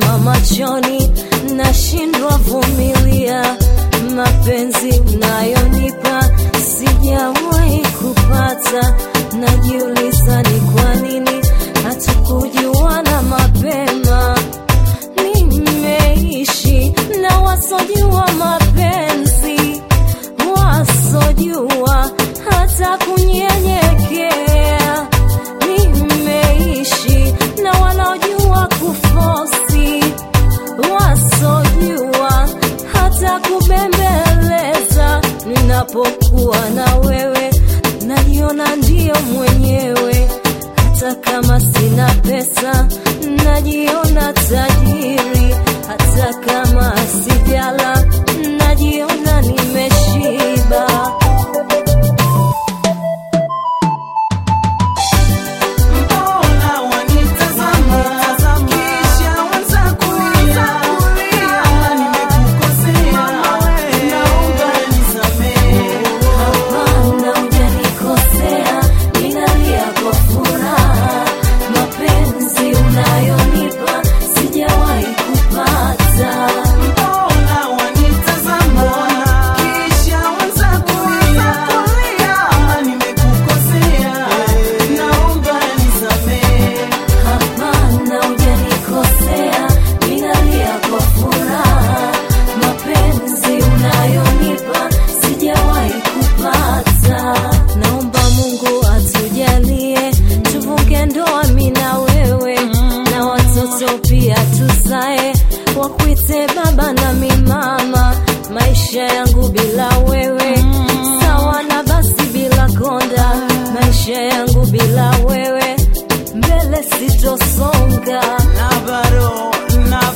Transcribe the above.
yananitoa machoni, nashindwa vumilia. Mapenzi unayonipa sijawahi kupata, najiuliza ni kwa nini hatukujuana mapema. Nimeishi na wasojua mapenzi, wasojua hata kunyenyekea. Nimeishi na wanaojua kufosi, wasojua hata kubembeleza. Ninapokuwa na wewe najiona ndio mwenyewe, hata kama sina pesa najiona tajiri, hata kama sijala najiona nimeshiba. Pia tuzae, wakuite baba na mimama. Maisha yangu bila wewe sawa na basi bila konda. Maisha yangu bila wewe mbele sitosonga. Na bado